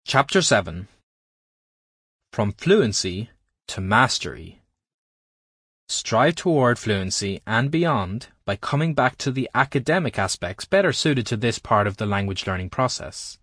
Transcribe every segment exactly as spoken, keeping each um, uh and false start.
Chapter seven. From Fluency to Mastery. Strive toward fluency and beyond by coming back to the academic aspects better suited to this part of the language learning process.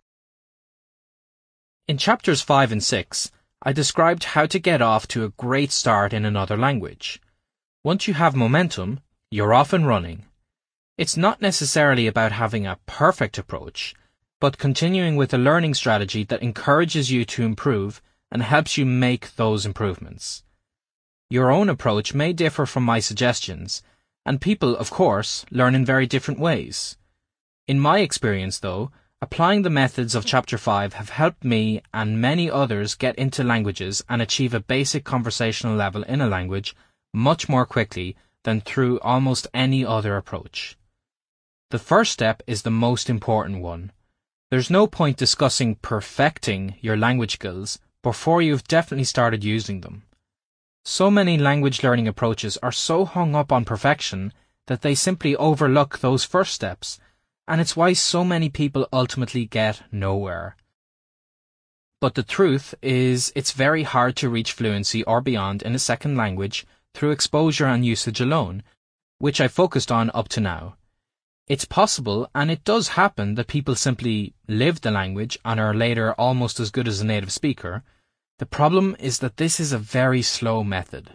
In chapters five and six, I described how to get off to a great start in another language. Once you have momentum, you're off and running. It's not necessarily about having a perfect approach, but continuing with a learning strategy that encourages you to improve and helps you make those improvements. Your own approach may differ from my suggestions, and people, of course, learn in very different ways. In my experience, though, applying the methods of Chapter five have helped me and many others get into languages and achieve a basic conversational level in a language much more quickly than through almost any other approach. The first step is the most important one. There's no point discussing perfecting your language skills before you've definitely started using them. So many language learning approaches are so hung up on perfection that they simply overlook those first steps, and it's why so many people ultimately get nowhere. But the truth is, it's very hard to reach fluency or beyond in a second language through exposure and usage alone, which I focused on up to now. It's possible, and it does happen, that people simply live the language and are later almost as good as a native speaker. The problem is that this is a very slow method.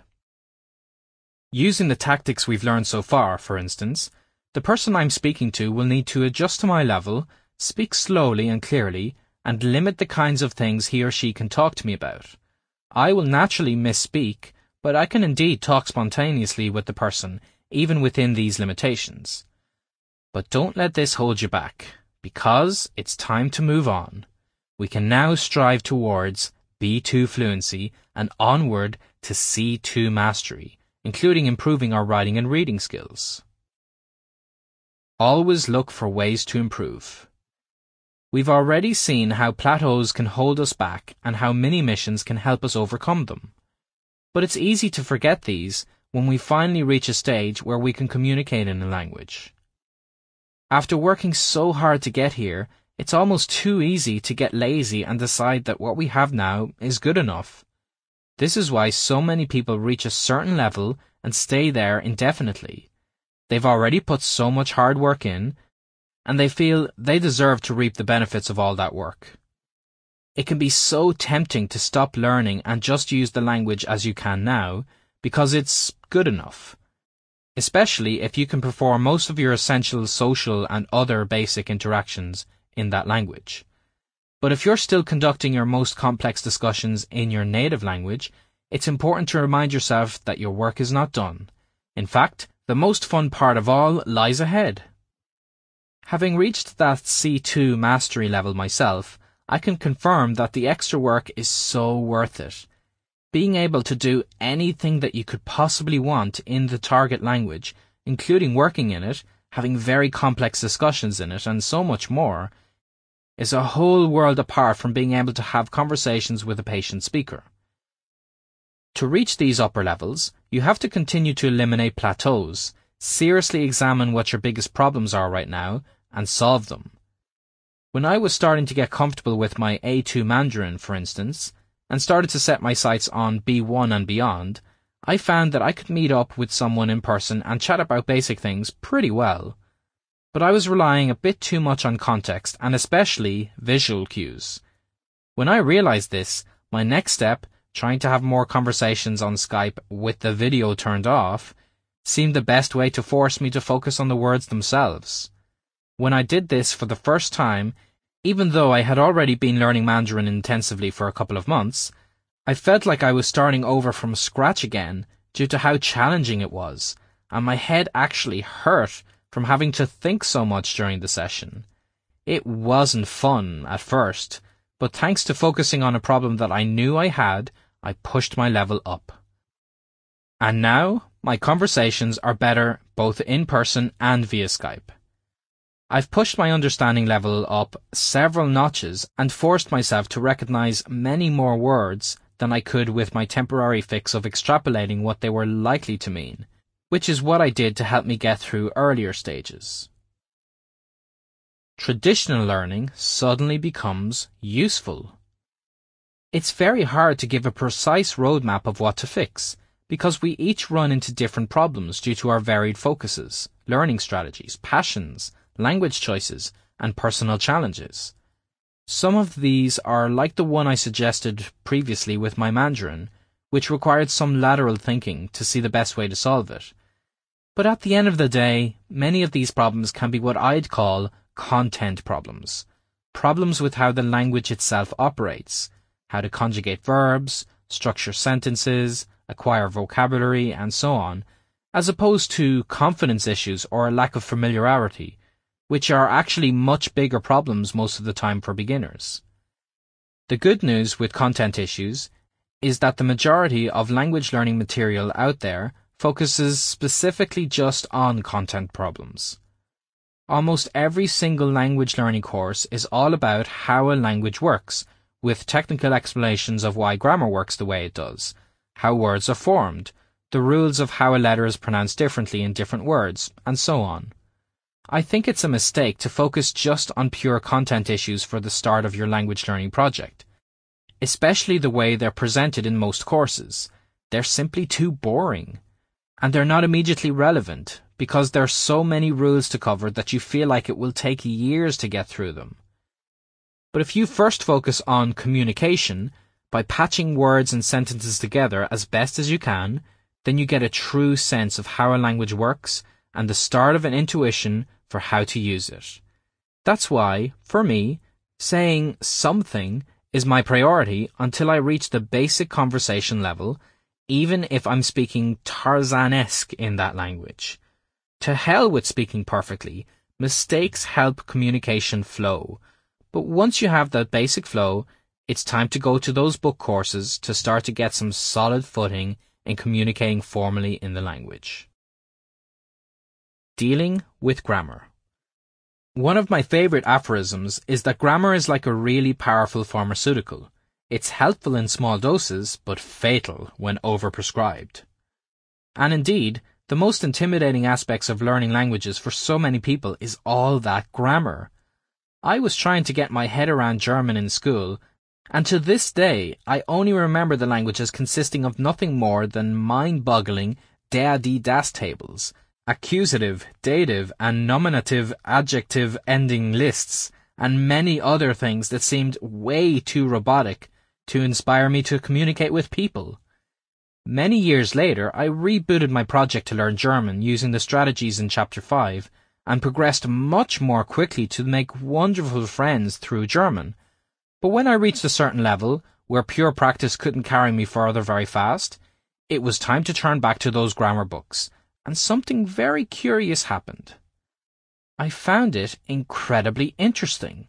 Using the tactics we've learned so far, for instance, the person I'm speaking to will need to adjust to my level, speak slowly and clearly, and limit the kinds of things he or she can talk to me about. I will naturally misspeak, but I can indeed talk spontaneously with the person, even within these limitations. But don't let this hold you back, because it's time to move on. We can now strive towards B two fluency and onward to C two mastery, including improving our writing and reading skills. Always look for ways to improve. We've already seen how plateaus can hold us back and how mini-missions can help us overcome them. But it's easy to forget these when we finally reach a stage where we can communicate in a language. After working so hard to get here, it's almost too easy to get lazy and decide that what we have now is good enough. This is why so many people reach a certain level and stay there indefinitely. They've already put so much hard work in, and they feel they deserve to reap the benefits of all that work. It can be so tempting to stop learning and just use the language as you can now, because it's good enough. Especially if you can perform most of your essential social and other basic interactions in that language. But if you're still conducting your most complex discussions in your native language, it's important to remind yourself that your work is not done. In fact, the most fun part of all lies ahead. Having reached that C two mastery level myself, I can confirm that the extra work is so worth it. Being able to do anything that you could possibly want in the target language, including working in it, having very complex discussions in it, and so much more, is a whole world apart from being able to have conversations with a patient speaker. To reach these upper levels, you have to continue to eliminate plateaus, seriously examine what your biggest problems are right now, and solve them. When I was starting to get comfortable with my A two Mandarin, for instance, and started to set my sights on B one and beyond, I found that I could meet up with someone in person and chat about basic things pretty well. But I was relying a bit too much on context and especially visual cues. When I realized this, my next step, trying to have more conversations on Skype with the video turned off, seemed the best way to force me to focus on the words themselves. When I did this for the first time, even though I had already been learning Mandarin intensively for a couple of months, I felt like I was starting over from scratch again due to how challenging it was, and my head actually hurt from having to think so much during the session. It wasn't fun at first, but thanks to focusing on a problem that I knew I had, I pushed my level up. And now, my conversations are better both in person and via Skype. I've pushed my understanding level up several notches and forced myself to recognize many more words than I could with my temporary fix of extrapolating what they were likely to mean, which is what I did to help me get through earlier stages. Traditional learning suddenly becomes useful. It's very hard to give a precise roadmap of what to fix, because we each run into different problems due to our varied focuses, learning strategies, passions, language choices, and personal challenges. Some of these are like the one I suggested previously with my Mandarin, which required some lateral thinking to see the best way to solve it. But at the end of the day, many of these problems can be what I'd call content problems. Problems with how the language itself operates, how to conjugate verbs, structure sentences, acquire vocabulary, and so on, as opposed to confidence issues or a lack of familiarity, which are actually much bigger problems most of the time for beginners. The good news with content issues is that the majority of language learning material out there focuses specifically just on content problems. Almost every single language learning course is all about how a language works, with technical explanations of why grammar works the way it does, how words are formed, the rules of how a letter is pronounced differently in different words, and so on. I think it's a mistake to focus just on pure content issues for the start of your language learning project, especially the way they're presented in most courses. They're simply too boring, and they're not immediately relevant because there's so many rules to cover that you feel like it will take years to get through them. But if you first focus on communication by patching words and sentences together as best as you can, then you get a true sense of how a language works and the start of an intuition for how to use it. That's why, for me, saying something is my priority until I reach the basic conversation level, even if I'm speaking Tarzan-esque in that language. To hell with speaking perfectly, mistakes help communication flow. But once you have that basic flow, it's time to go to those book courses to start to get some solid footing in communicating formally in the language. Dealing with grammar. One of my favorite aphorisms is that grammar is like a really powerful pharmaceutical. It's helpful in small doses, but fatal when overprescribed. And indeed, the most intimidating aspects of learning languages for so many people is all that grammar. I was trying to get my head around German in school, and to this day I only remember the language as consisting of nothing more than mind-boggling der, die, das tables, accusative, dative, and nominative adjective ending lists, and many other things that seemed way too robotic to inspire me to communicate with people. Many years later, I rebooted my project to learn German using the strategies in Chapter five, and progressed much more quickly to make wonderful friends through German. But when I reached a certain level, where pure practice couldn't carry me further very fast, it was time to turn back to those grammar books, and something very curious happened. I found it incredibly interesting.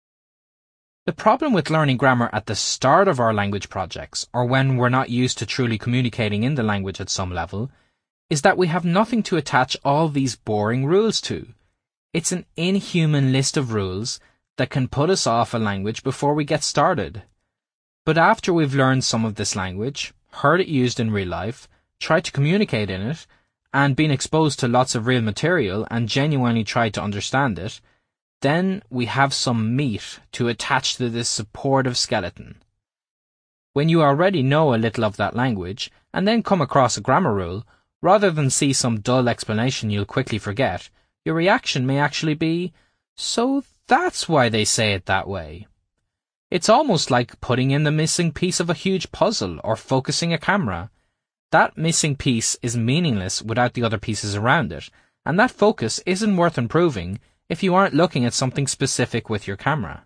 The problem with learning grammar at the start of our language projects, or when we're not used to truly communicating in the language at some level, is that we have nothing to attach all these boring rules to. It's an inhuman list of rules that can put us off a language before we get started. But after we've learned some of this language, heard it used in real life, tried to communicate in it, and been exposed to lots of real material and genuinely tried to understand it, then we have some meat to attach to this supportive skeleton. When you already know a little of that language, and then come across a grammar rule, rather than see some dull explanation you'll quickly forget, your reaction may actually be, "So that's why they say it that way." It's almost like putting in the missing piece of a huge puzzle or focusing a camera. That missing piece is meaningless without the other pieces around it, and that focus isn't worth improving if you aren't looking at something specific with your camera.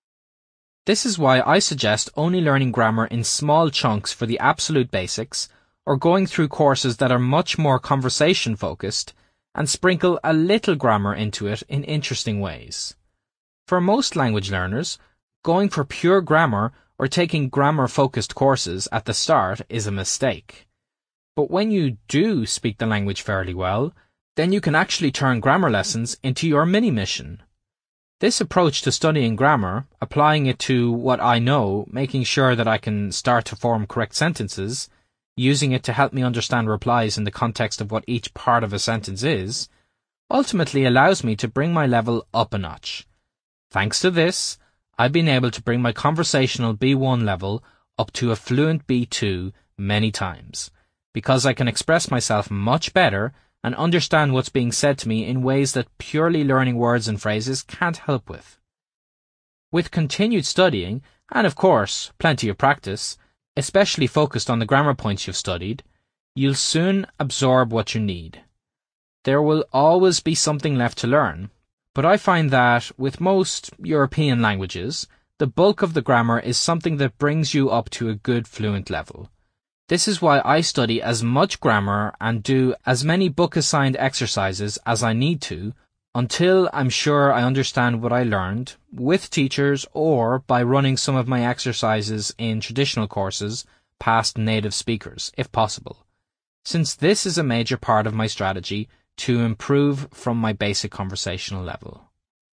This is why I suggest only learning grammar in small chunks for the absolute basics, or going through courses that are much more conversation-focused, and sprinkle a little grammar into it in interesting ways. For most language learners, going for pure grammar or taking grammar-focused courses at the start is a mistake. But when you do speak the language fairly well, then you can actually turn grammar lessons into your mini-mission. This approach to studying grammar, applying it to what I know, making sure that I can start to form correct sentences, using it to help me understand replies in the context of what each part of a sentence is, ultimately allows me to bring my level up a notch. Thanks to this, I've been able to bring my conversational B one level up to a fluent B two many times, because I can express myself much better and understand what's being said to me in ways that purely learning words and phrases can't help with. With continued studying, and of course, plenty of practice, especially focused on the grammar points you've studied, you'll soon absorb what you need. There will always be something left to learn, but I find that, with most European languages, the bulk of the grammar is something that brings you up to a good fluent level. This is why I study as much grammar and do as many book-assigned exercises as I need to until I'm sure I understand what I learned, with teachers or by running some of my exercises in traditional courses past native speakers, if possible, since this is a major part of my strategy to improve from my basic conversational level.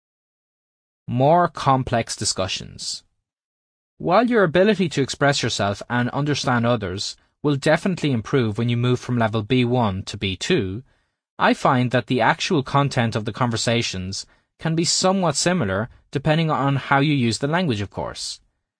More complex discussions. While your ability to express yourself and understand others will definitely improve when you move from level B one to B two, I find that the actual content of the conversations can be somewhat similar depending on how you use the language, of course.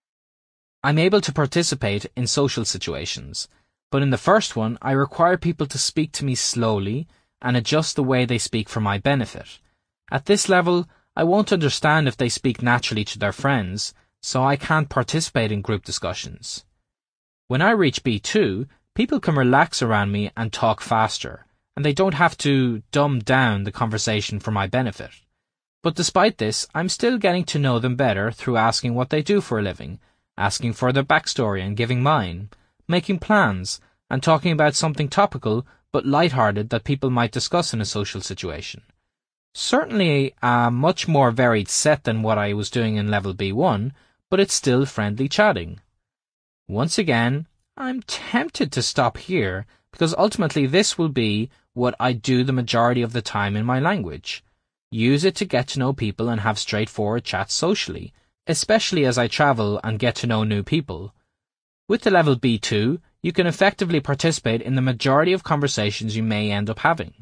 I'm able to participate in social situations, but in the first one I require people to speak to me slowly and adjust the way they speak for my benefit. At this level, I won't understand if they speak naturally to their friends, so I can't participate in group discussions. When I reach B two, people can relax around me and talk faster, and they don't have to dumb down the conversation for my benefit. But despite this, I'm still getting to know them better through asking what they do for a living, asking for their backstory and giving mine, making plans, and talking about something topical but light-hearted that people might discuss in a social situation. Certainly a much more varied set than what I was doing in level B one, but it's still friendly chatting. Once again, I'm tempted to stop here because ultimately this will be what I do the majority of the time in my language. Use it to get to know people and have straightforward chats socially, especially as I travel and get to know new people. With the level B two, you can effectively participate in the majority of conversations you may end up having.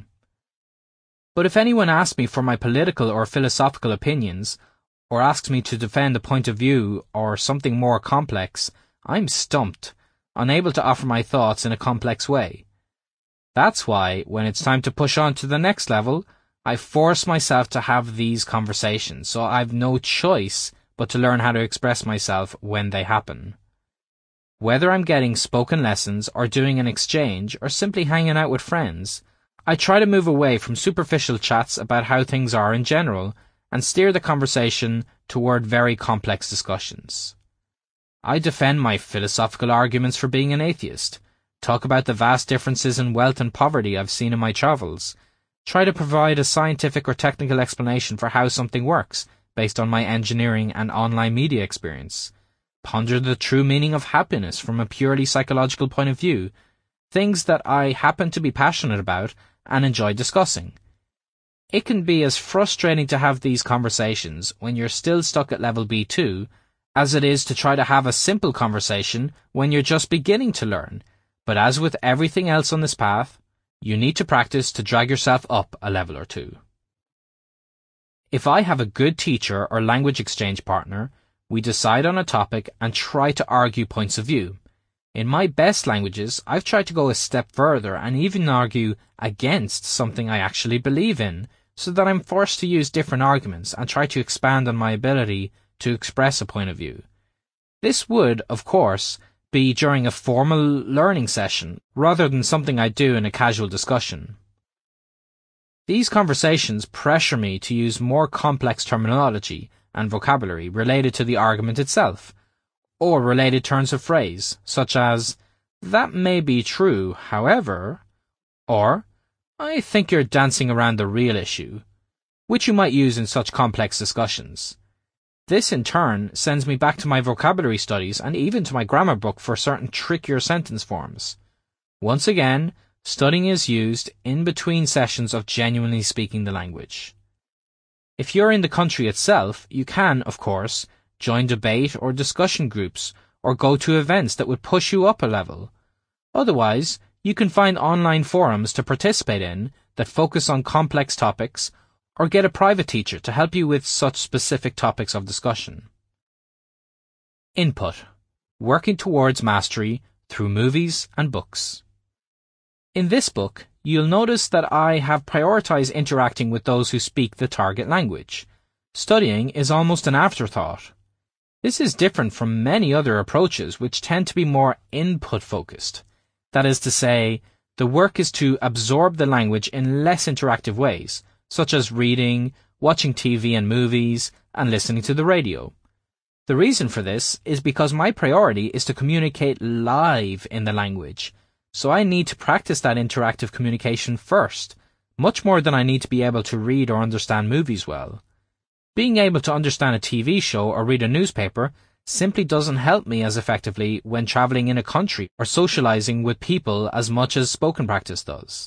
But if anyone asks me for my political or philosophical opinions, or asks me to defend a point of view or something more complex, I'm stumped, unable to offer my thoughts in a complex way. That's why, when it's time to push on to the next level, I force myself to have these conversations, so I've no choice but to learn how to express myself when they happen. Whether I'm getting spoken lessons or doing an exchange or simply hanging out with friends, I try to move away from superficial chats about how things are in general and steer the conversation toward very complex discussions. I defend my philosophical arguments for being an atheist, talk about the vast differences in wealth and poverty I've seen in my travels, try to provide a scientific or technical explanation for how something works based on my engineering and online media experience, ponder the true meaning of happiness from a purely psychological point of view, things that I happen to be passionate about and enjoy discussing. It can be as frustrating to have these conversations when you're still stuck at level B two as it is to try to have a simple conversation when you're just beginning to learn. But as with everything else on this path, you need to practice to drag yourself up a level or two. If I have a good teacher or language exchange partner, we decide on a topic and try to argue points of view. In my best languages, I've tried to go a step further and even argue against something I actually believe in, so that I'm forced to use different arguments and try to expand on my ability to express a point of view. This would, of course, be during a formal learning session, rather than something I do in a casual discussion. These conversations pressure me to use more complex terminology and vocabulary related to the argument itself, or related turns of phrase, such as, "That may be true, however," or, "I think you're dancing around the real issue," which you might use in such complex discussions. This in turn sends me back to my vocabulary studies and even to my grammar book for certain trickier sentence forms. Once again, studying is used in between sessions of genuinely speaking the language. If you're in the country itself, you can, of course, join debate or discussion groups or go to events that would push you up a level. Otherwise, you can find online forums to participate in that focus on complex topics, or get a private teacher to help you with such specific topics of discussion. Input. working towards mastery through movies and books. In this book, you'll notice that I have prioritized interacting with those who speak the target language. Studying is almost an afterthought. This is different from many other approaches which tend to be more input-focused. That is to say, the work is to absorb the language in less interactive ways, such as reading, watching T V and movies, and listening to the radio. The reason for this is because my priority is to communicate live in the language, so I need to practice that interactive communication first, much more than I need to be able to read or understand movies well. Being able to understand a T V show or read a newspaper simply doesn't help me as effectively when traveling in a country or socializing with people as much as spoken practice does.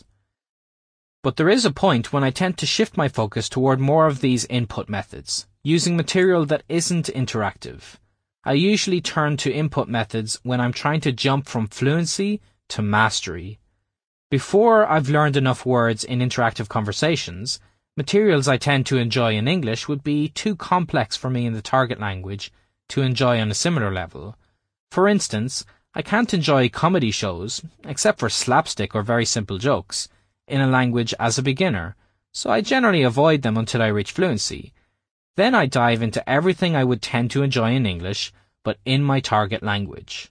But there is a point when I tend to shift my focus toward more of these input methods, using material that isn't interactive. I usually turn to input methods when I'm trying to jump from fluency to mastery. Before I've learned enough words in interactive conversations, materials I tend to enjoy in English would be too complex for me in the target language to enjoy on a similar level. For instance, I can't enjoy comedy shows, except for slapstick or very simple jokes, in a language as a beginner, so I generally avoid them until I reach fluency. Then I dive into everything I would tend to enjoy in English, but in my target language.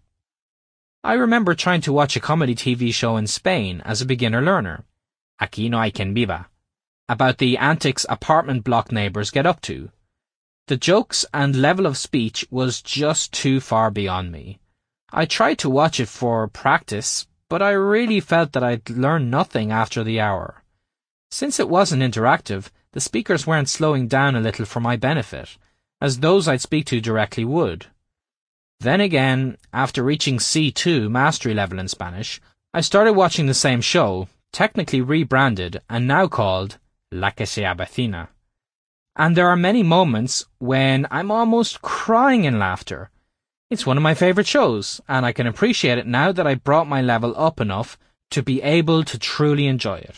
I remember trying to watch a comedy T V show in Spain as a beginner learner, Aquí no hay quien viva, about the antics apartment block neighbours get up to. The jokes and level of speech was just too far beyond me. I tried to watch it for practice, but I really felt that I'd learn nothing after the hour. Since it wasn't interactive, the speakers weren't slowing down a little for my benefit, as those I'd speak to directly would. Then again, after reaching C two mastery level in Spanish, I started watching the same show, technically rebranded and now called La que se avecina. And there are many moments when I'm almost crying in laughter. It's one of my favourite shows, and I can appreciate it now that I brought my level up enough to be able to truly enjoy it.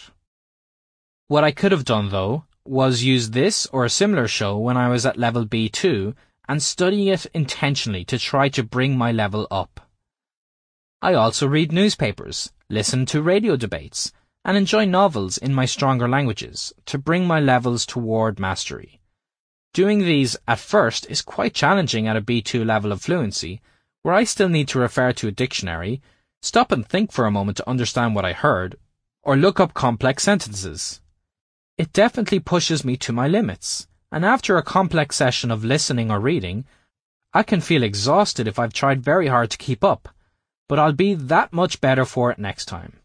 What I could have done, though, was use this or a similar show when I was at level B two and study it intentionally to try to bring my level up. I also read newspapers, listen to radio debates, and enjoy novels in my stronger languages to bring my levels toward mastery. Doing these at first is quite challenging at a B two level of fluency, where I still need to refer to a dictionary, stop and think for a moment to understand what I heard, or look up complex sentences. It definitely pushes me to my limits, and after a complex session of listening or reading, I can feel exhausted if I've tried very hard to keep up, but I'll be that much better for it next time.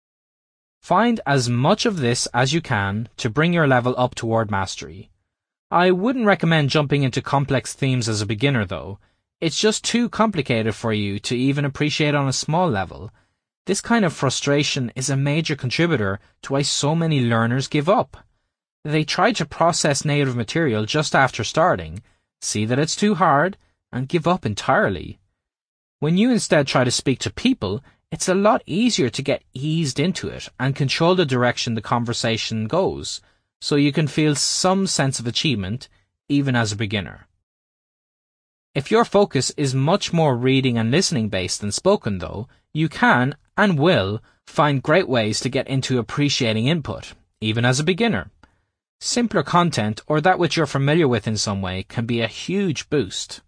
Find as much of this as you can to bring your level up toward mastery. I wouldn't recommend jumping into complex themes as a beginner though. It's just too complicated for you to even appreciate on a small level. This kind of frustration is a major contributor to why so many learners give up. They try to process native material just after starting, see that it's too hard, and give up entirely. When you instead try to speak to people, it's a lot easier to get eased into it and control the direction the conversation goes, so you can feel some sense of achievement, even as a beginner. If your focus is much more reading and listening based than spoken though, you can, and will, find great ways to get into appreciating input, even as a beginner. Simpler content or that which you're familiar with in some way can be a huge boost.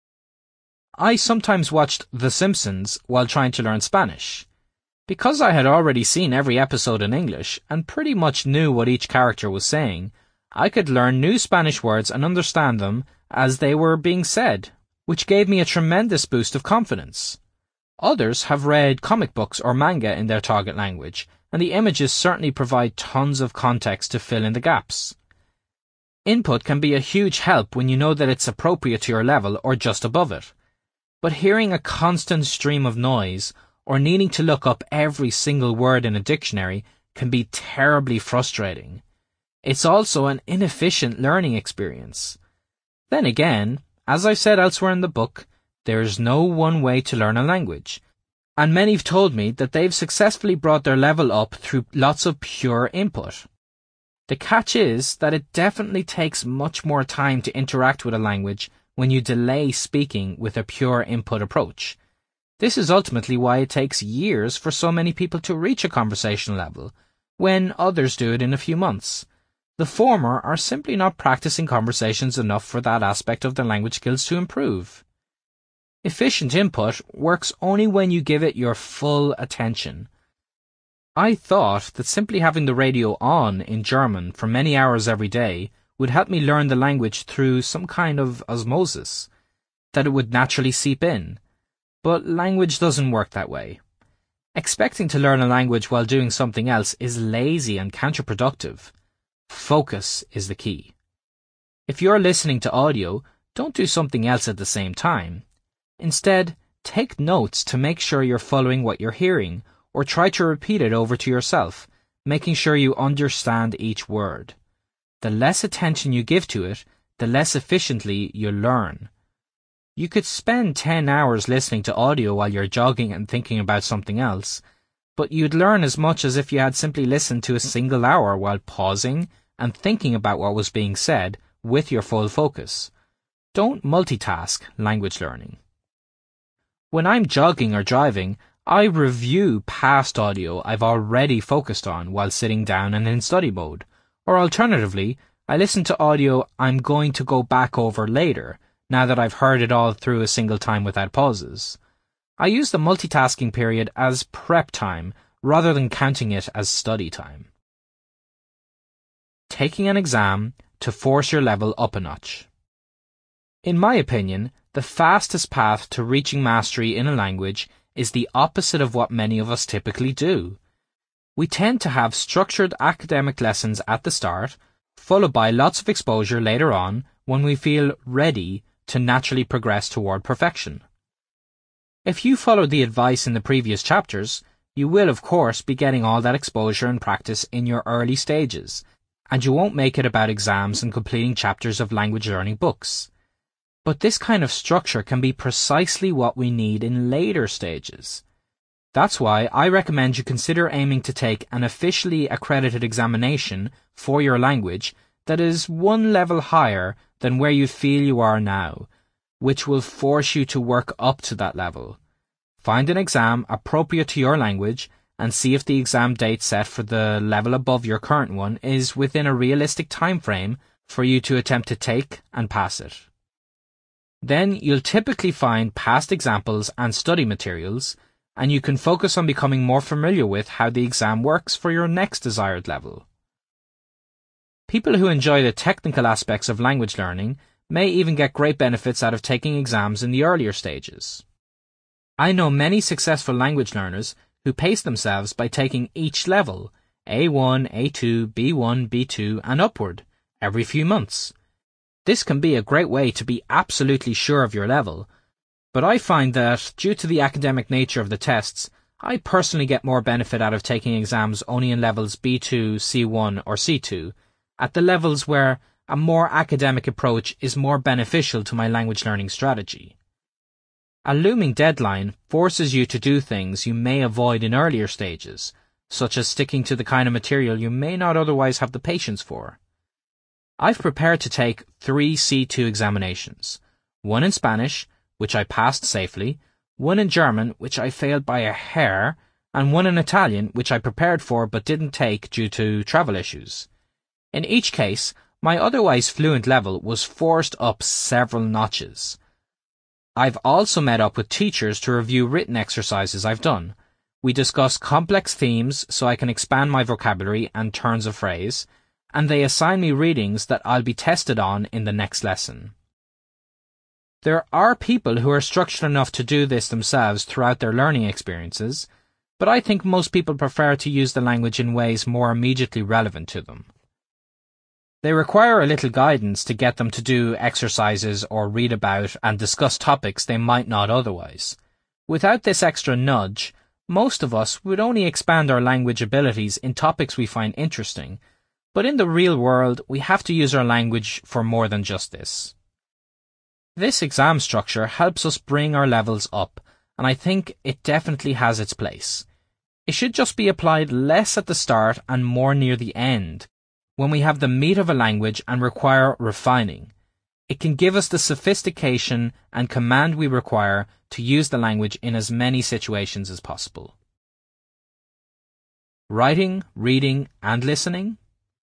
I sometimes watched The Simpsons while trying to learn Spanish. Because I had already seen every episode in English and pretty much knew what each character was saying, I could learn new Spanish words and understand them as they were being said, which gave me a tremendous boost of confidence. Others have read comic books or manga in their target language, and the images certainly provide tons of context to fill in the gaps. Input can be a huge help when you know that it's appropriate to your level or just above it. But hearing a constant stream of noise or needing to look up every single word in a dictionary can be terribly frustrating. It's also an inefficient learning experience. Then again, as I've said elsewhere in the book, there is no one way to learn a language, and many have told me that they've successfully brought their level up through lots of pure input. The catch is that it definitely takes much more time to interact with a language when you delay speaking with a pure input approach, This is ultimately why it takes years for so many people to reach a conversational level, when others do it in a few months. The former are simply not practicing conversations enough for that aspect of their language skills to improve. Efficient input works only when you give it your full attention. I thought that simply having the radio on in German for many hours every day would help me learn the language through some kind of osmosis, that it would naturally seep in. But language doesn't work that way. Expecting to learn a language while doing something else is lazy and counterproductive. Focus is the key. If you're listening to audio, don't do something else at the same time. Instead, take notes to make sure you're following what you're hearing, or try to repeat it over to yourself, making sure you understand each word. The less attention you give to it, the less efficiently you learn. You could spend ten hours listening to audio while you're jogging and thinking about something else, but you'd learn as much as if you had simply listened to a single hour while pausing and thinking about what was being said with your full focus. Don't multitask language learning. When I'm jogging or driving, I review past audio I've already focused on while sitting down and in study mode, or alternatively, I listen to audio I'm going to go back over later, now that I've heard it all through a single time without pauses. I use the multitasking period as prep time rather than counting it as study time. Taking an exam to force your level up a notch. In my opinion, the fastest path to reaching mastery in a language is the opposite of what many of us typically do. We tend to have structured academic lessons at the start, followed by lots of exposure later on when we feel ready to naturally progress toward perfection. If you followed the advice in the previous chapters, you will of course be getting all that exposure and practice in your early stages, and you won't make it about exams and completing chapters of language learning books. But this kind of structure can be precisely what we need in later stages. That's why I recommend you consider aiming to take an officially accredited examination for your language that is one level higher than where you feel you are now, which will force you to work up to that level. Find an exam appropriate to your language and see if the exam date set for the level above your current one is within a realistic time frame for you to attempt to take and pass it. Then you'll typically find past examples and study materials, and you can focus on becoming more familiar with how the exam works for your next desired level. People who enjoy the technical aspects of language learning may even get great benefits out of taking exams in the earlier stages. I know many successful language learners who pace themselves by taking each level, A one, A two, B one, B two, and upward, every few months. This can be a great way to be absolutely sure of your level, but I find that, due to the academic nature of the tests, I personally get more benefit out of taking exams only in levels B two, C one, or C two, at the levels where a more academic approach is more beneficial to my language learning strategy. A looming deadline forces you to do things you may avoid in earlier stages, such as sticking to the kind of material you may not otherwise have the patience for. I've prepared to take three C two examinations, one in Spanish, which I passed safely, one in German, which I failed by a hair, and one in Italian, which I prepared for but didn't take due to travel issues. In each case, my otherwise fluent level was forced up several notches. I've also met up with teachers to review written exercises I've done. We discuss complex themes so I can expand my vocabulary and turns of phrase, and they assign me readings that I'll be tested on in the next lesson. There are people who are structured enough to do this themselves throughout their learning experiences, but I think most people prefer to use the language in ways more immediately relevant to them. They require a little guidance to get them to do exercises or read about and discuss topics they might not otherwise. Without this extra nudge, most of us would only expand our language abilities in topics we find interesting, but in the real world we have to use our language for more than just this. This exam structure helps us bring our levels up, and I think it definitely has its place. It should just be applied less at the start and more near the end, when we have the meat of a language and require refining. It can give us the sophistication and command we require to use the language in as many situations as possible. Writing, reading, and listening.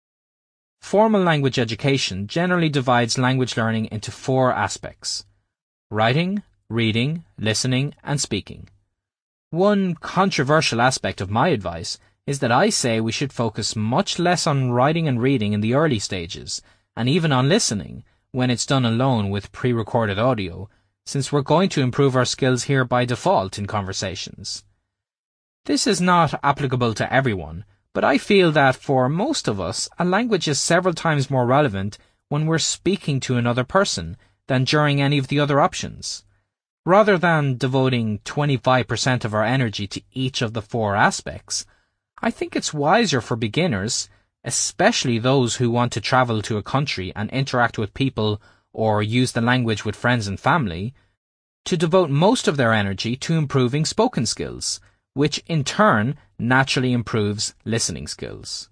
Formal language education generally divides language learning into four aspects: writing, reading, listening, and speaking. One controversial aspect of my advice is that I say we should focus much less on writing and reading in the early stages, and even on listening, when it's done alone with pre-recorded audio, since we're going to improve our skills here by default in conversations. This is not applicable to everyone, but I feel that for most of us, a language is several times more relevant when we're speaking to another person than during any of the other options. Rather than devoting twenty-five percent of our energy to each of the four aspects, I think it's wiser for beginners, especially those who want to travel to a country and interact with people or use the language with friends and family, to devote most of their energy to improving spoken skills, which in turn naturally improves listening skills.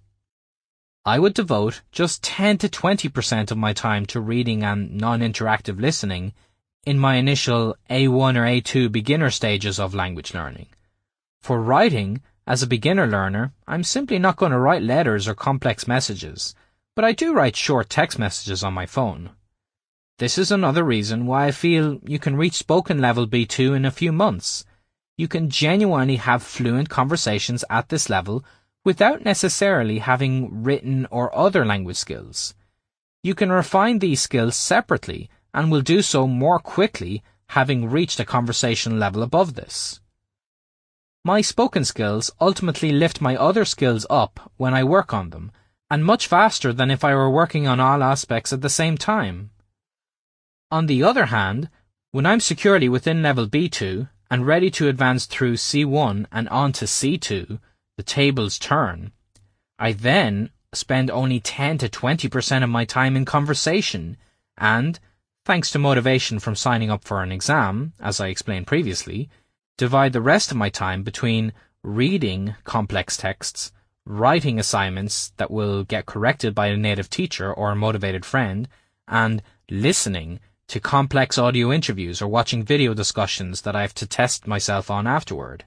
I would devote just ten to twenty percent of my time to reading and non-interactive listening in my initial A one or A two beginner stages of language learning. For writing, as a beginner learner, I'm simply not going to write letters or complex messages, but I do write short text messages on my phone. This is another reason why I feel you can reach spoken level B two in a few months. You can genuinely have fluent conversations at this level without necessarily having written or other language skills. You can refine these skills separately and will do so more quickly having reached a conversation level above this. My spoken skills ultimately lift my other skills up when I work on them, and much faster than if I were working on all aspects at the same time. On the other hand, when I'm securely within level B two and ready to advance through C one and on to C two, the tables turn, I then spend only ten to twenty percent of my time in conversation and, thanks to motivation from signing up for an exam, as I explained previously, divide the rest of my time between reading complex texts, writing assignments that will get corrected by a native teacher or a motivated friend, and listening to complex audio interviews or watching video discussions that I have to test myself on afterward.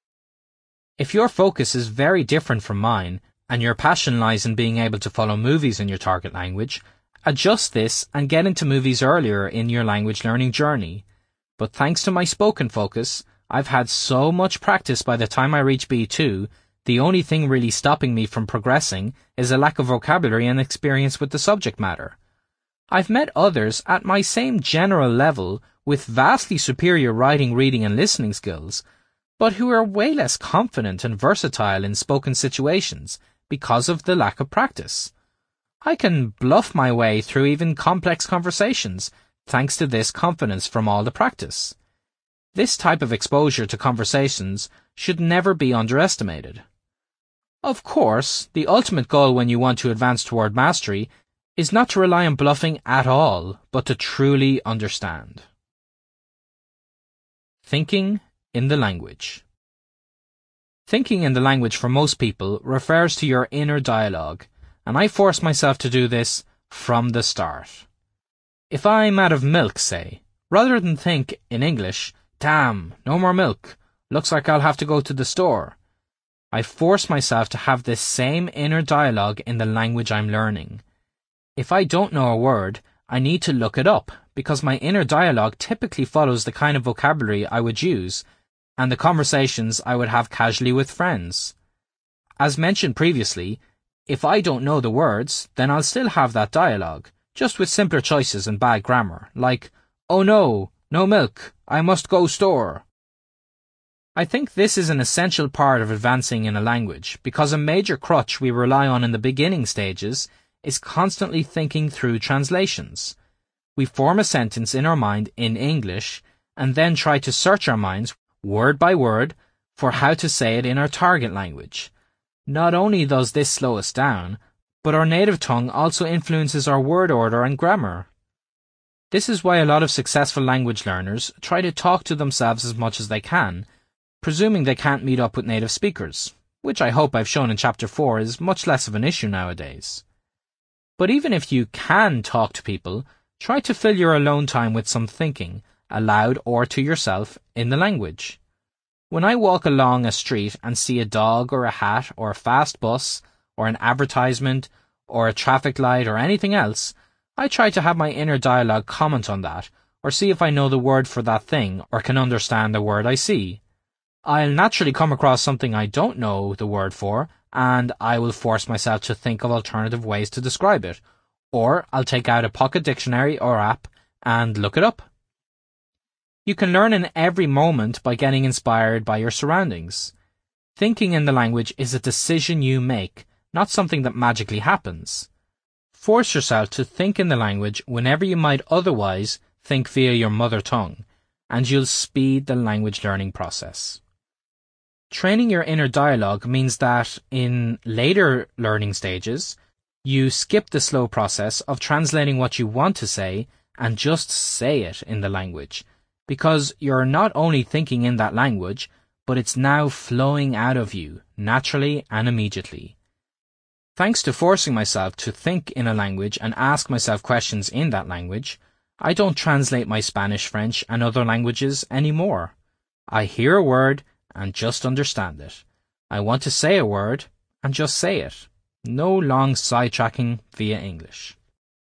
If your focus is very different from mine, and your passion lies in being able to follow movies in your target language, adjust this and get into movies earlier in your language learning journey. But thanks to my spoken focus, I've had so much practice by the time I reach B two, the only thing really stopping me from progressing is a lack of vocabulary and experience with the subject matter. I've met others at my same general level with vastly superior writing, reading and listening skills, but who are way less confident and versatile in spoken situations because of the lack of practice. I can bluff my way through even complex conversations thanks to this confidence from all the practice. This type of exposure to conversations should never be underestimated. Of course, the ultimate goal when you want to advance toward mastery is not to rely on bluffing at all, but to truly understand. Thinking in the language. Thinking in the language for most people refers to your inner dialogue, and I force myself to do this from the start. If I'm out of milk, say, rather than think in English, "Damn, no more milk, looks like I'll have to go to the store," I force myself to have this same inner dialogue in the language I'm learning. If I don't know a word, I need to look it up, because my inner dialogue typically follows the kind of vocabulary I would use and the conversations I would have casually with friends. As mentioned previously, if I don't know the words, then I'll still have that dialogue, just with simpler choices and bad grammar, like, "Oh no, no milk, I must go store." I think this is an essential part of advancing in a language, because a major crutch we rely on in the beginning stages is constantly thinking through translations. We form a sentence in our mind in English and then try to search our minds, word by word, for how to say it in our target language. Not only does this slow us down, but our native tongue also influences our word order and grammar. This is why a lot of successful language learners try to talk to themselves as much as they can, presuming they can't meet up with native speakers, which I hope I've shown in Chapter four is much less of an issue nowadays. But even if you can talk to people, Try to fill your alone time with some thinking, aloud or to yourself, in the language. When I walk along a street and see a dog or a hat or a fast bus or an advertisement or a traffic light or anything else, I try to have my inner dialogue comment on that or see if I know the word for that thing or can understand the word I see. I'll naturally come across something I don't know the word for, and I will force myself to think of alternative ways to describe it, or I'll take out a pocket dictionary or app and look it up. You can learn in every moment by getting inspired by your surroundings. Thinking in the language is a decision you make, not something that magically happens. Force yourself to think in the language whenever you might otherwise think via your mother tongue, and you'll speed the language learning process. Training your inner dialogue means that in later learning stages, you skip the slow process of translating what you want to say and just say it in the language, because you're not only thinking in that language, but it's now flowing out of you, naturally and immediately. Thanks to forcing myself to think in a language and ask myself questions in that language, I don't translate my Spanish, French, and other languages anymore. I hear a word and just understand it. I want to say a word and just say it. No long sidetracking via English.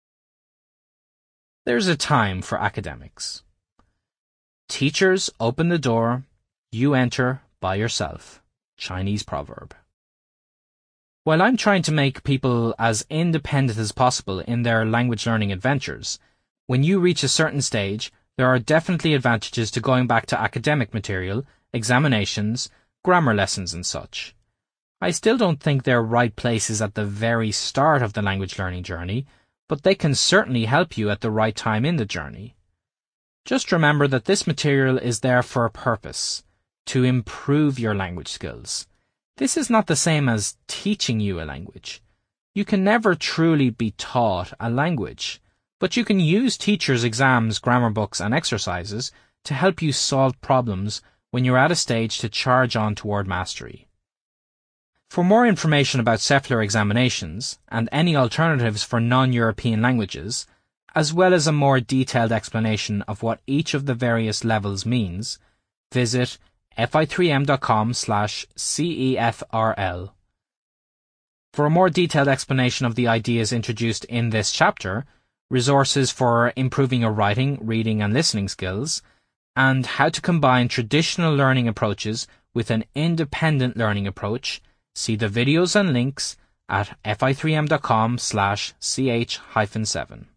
There's a time for academics. Teachers open the door, you enter by yourself. Chinese proverb. While I'm trying to make people as independent as possible in their language learning adventures, when you reach a certain stage, there are definitely advantages to going back to academic material, examinations, grammar lessons and such. I still don't think they're right places at the very start of the language learning journey, but they can certainly help you at the right time in the journey. Just remember that this material is there for a purpose, to improve your language skills. This is not the same as teaching you a language. You can never truly be taught a language, but you can use teachers' exams, grammar books and exercises to help you solve problems when you're at a stage to charge on toward mastery. For more information about CEFLR examinations and any alternatives for non-European languages, as well as a more detailed explanation of what each of the various levels means, visit f i three m dot com slash C E F R L. For a more detailed explanation of the ideas introduced in this chapter, resources for improving your writing, reading and listening skills, and how to combine traditional learning approaches with an independent learning approach, see the videos and links at f i three m dot com slash C H hyphen seven.